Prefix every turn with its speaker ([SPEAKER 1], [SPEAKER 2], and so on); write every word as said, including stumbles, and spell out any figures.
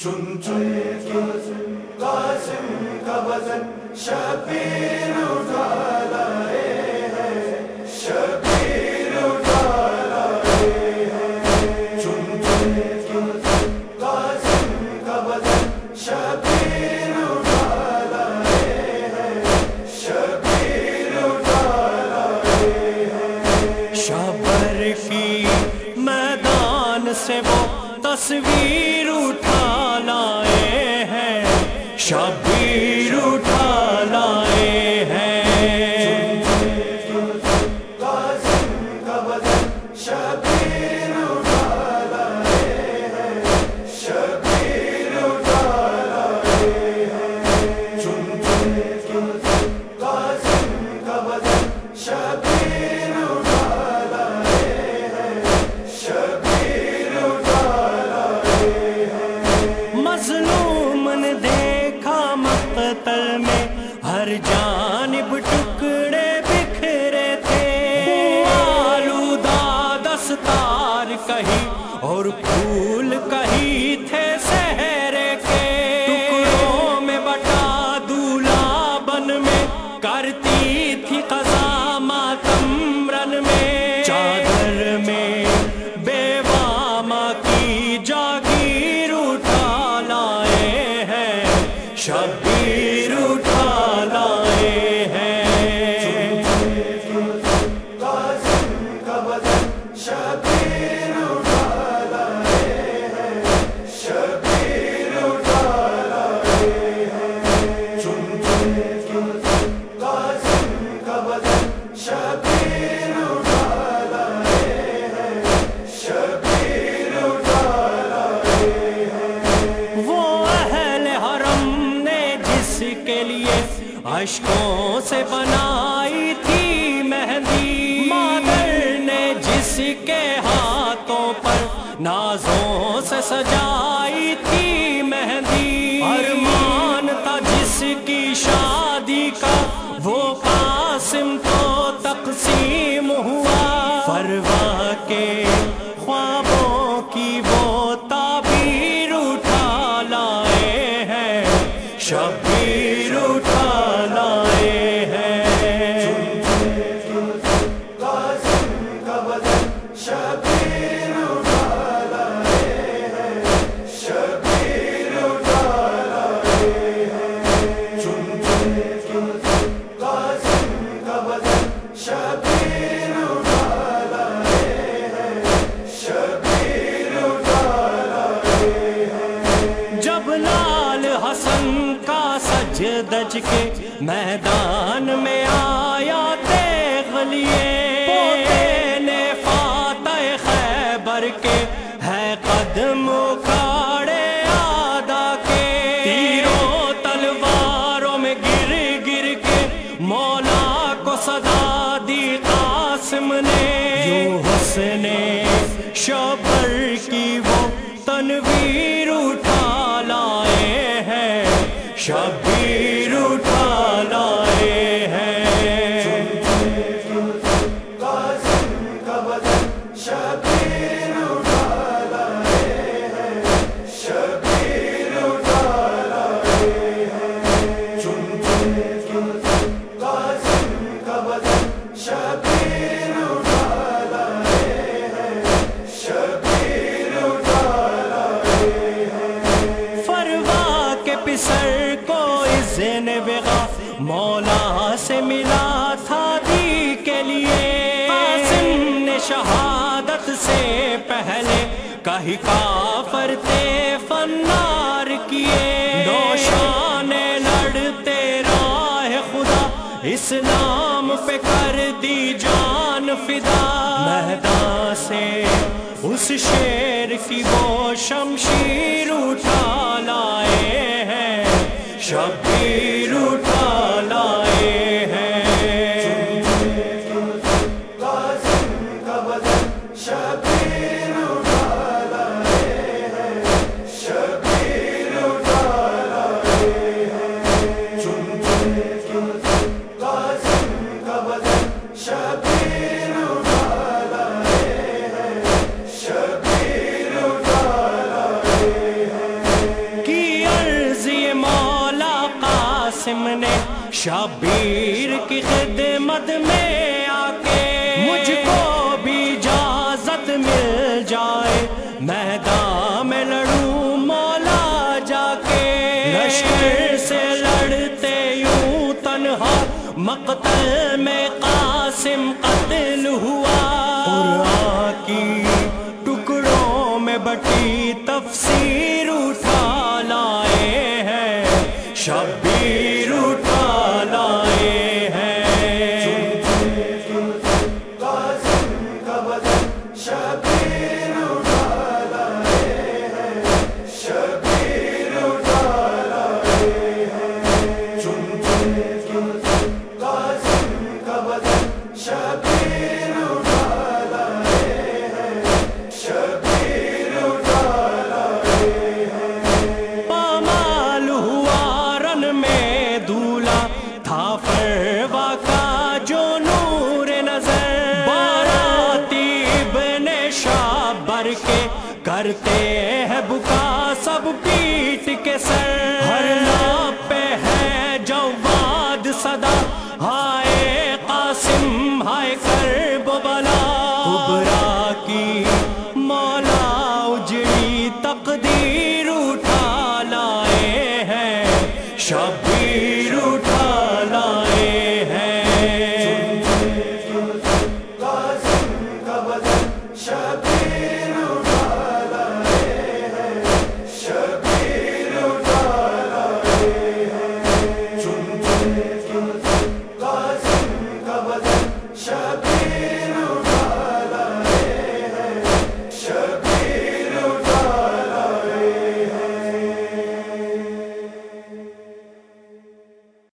[SPEAKER 1] چن چن کے قاسم کا وزن شبیر اٹھا لائے ہیں، شبیر اٹھا لائے ہیں، چن چن کے قاسم کا وزن شبیر اٹھا لائے ہیں، شبیر اٹھا لائے ہیں۔
[SPEAKER 2] شبر کی میدان سے وہ تصویر اٹھا لائے ہیں، شبیر اٹھا لائے ہیں،
[SPEAKER 1] قاسم کا وزن شبیر اٹھا لائے ہیں، شبیر اٹھا لائے ہیں، چن چن کے قاسم کا وزن شبیر اٹھا لائے ہیں، شبیر اٹھا لائے ہیں۔
[SPEAKER 2] مظلوم نے دیکھا مقتل میں ہر جانب ٹکڑے بکھرے تھے، آلودہ دستار کہیں اور پھول کہیں تھے صحرے کے، ٹکڑوں میں بٹا دولہا بن میں کرتی تھی قضا ماتم رن میں، چادر میں بیوہ ماں کی جاگیر اٹھا لائے ہیں، شبیر اٹھا لائے ہیں،
[SPEAKER 1] قاسم کا وزن شبیر اٹھا لائے ہیں، شبیر اٹھا لائے ہیں، چن چن کے قاسم کا وزن شبیر اٹھا لائے ہیں، شبیر اٹھا لائے ہیں۔
[SPEAKER 2] وہ اہل حرم نے جس کے لیے اشکوں سے بنائی تھی مہندی، مادر نے جس کے ہاتھوں پر نازوں سے سجائی تھی مہندی، ارمان تھا جس کی شادی کا وہ قاسم تو تقسیم ہوا، فروا کے خوابوں کی وہ تعبیر اٹھا لائے ہیں، شبیر اٹھا لائے ہیں،
[SPEAKER 1] قاسم کا وزن شبیر اٹھا لائے ہیں، شبیر اٹھا لائے ہیں، چن چن کے قاسم کا وزن شبیر اٹھا لائے ہیں، شبیر اٹھا لائے ہیں۔
[SPEAKER 2] جب لال حسن کا سج دج کے میدان میں آیا تیغ لیے، پوتے نے فاتح خیبر کے ہے قدم اکھاڑے آدھا کے، تیروں تلواروں میں گر گر کے مولا کو صدا دی قاسم نے، یوں حسن شبر کی وہ تنویر اٹھا لائے ہیں، شبیر اٹھا لائے ہیں،
[SPEAKER 1] قاسم کا وزن شبیر اٹھا لائے ہیں، شبیر اٹھا لائے ہیں، چن چن کے قاسم کا وزن شبیر اٹھا لائے ہیں، شبیر اٹھا لائے ہیں۔
[SPEAKER 2] فروا کے پسر کو اذن بغا مولا سے ملا تھا دی کے لیے، قاسم نے شہادت سے پہلے کہیں کافر تھے فنار کیے، نوشان لڑتے راہ خدا اسلام پہ کر دی جان فدا، میدان سے اس شیر کی وہ شمشیر اٹھا لائے ہیں، شبیر اٹھا لائے ہیں،
[SPEAKER 1] قاسم کا وزن شبیر اٹھا لائے ہیں، شبیر اٹھا لائے ہیں، چن چن کے قاسم کا وزن شبیر اٹھا لائے ہیں، شبیر اٹھا لائے ہیں۔
[SPEAKER 2] قاسم نے شبیر کی خدمت میں آ کے مجھ کو بھی اجازت مل جائے میدان میں لڑوں مولا جا کے لشکر سے لڑتے یوں تنہا مقتل میں قاسم قتل ہوا قرآن کی ٹکڑوں میں بٹی تفسیر اٹھا لائے ہیں شبیر اٹھا لائے ہیں
[SPEAKER 1] قاسم کا بدن شبیر اٹھا لائے ہیں شبیر اٹھا لائے ہیں چن چن کے قاسم کا بدن شبیر اٹھا لائے ہیں شبیر اٹھا لائے ہیں
[SPEAKER 2] پامال ہوا رن میں دھولا تھا فروا کا جو نور نظر باراتی ابن شابر کے کرتے ہیں بکا سب پیٹ کے سر ہر لب پہ ہے جواد صدا ہائے قاسم ہائے کرب و بلا کبرا کی مولا اجڑی تقدیر اٹھا لائے ہیں شبیر